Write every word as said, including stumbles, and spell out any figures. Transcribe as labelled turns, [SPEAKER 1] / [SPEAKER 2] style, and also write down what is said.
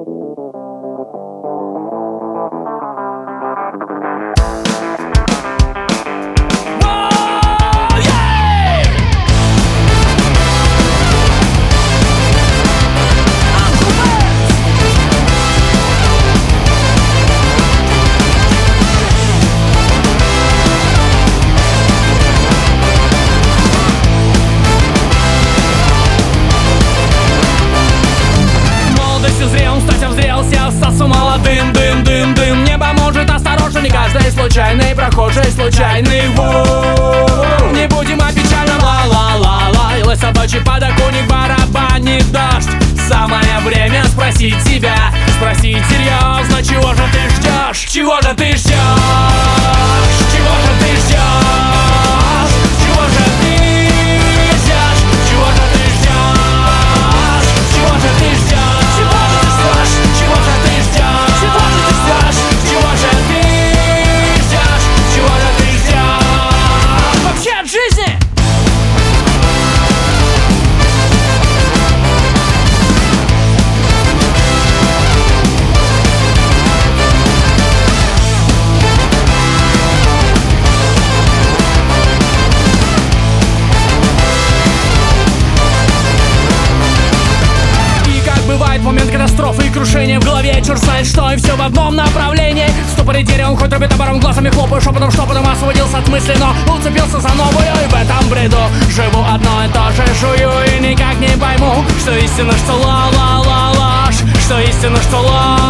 [SPEAKER 1] Молодым, дым, дым, дым. Не поможет, осторожно, не каждый случайный прохожий, случайный вор. Не будем о печальном, ла-ла-ла-ла. И собачий подоконник барабанит дождь. Самое время спросить себя, спросить серьезно, чего же ты ждешь? Чего же ты ждешь? Чего же ты ждешь? Чего же ты ждешь? Чего же ты ждешь? Чего же ты ждешь? Чего же ты ждешь? Чего же ты ждешь? Чего же ты ждешь? Чего же ты ждешь? Чего же ты ждешь? Вообще от жизни! Бывает момент катастрофы и крушения в голове. Черт знает что, и все в одном направлении. В ступоре деревом хоть рубит обором, глазами хлопаю шепотом, шепотом освободился от мысли, но уцепился за новую. И в этом бреду живу одно и то же, жую и никак не пойму, что истина, что ла-ла-ла ложь, что истина, что ложь.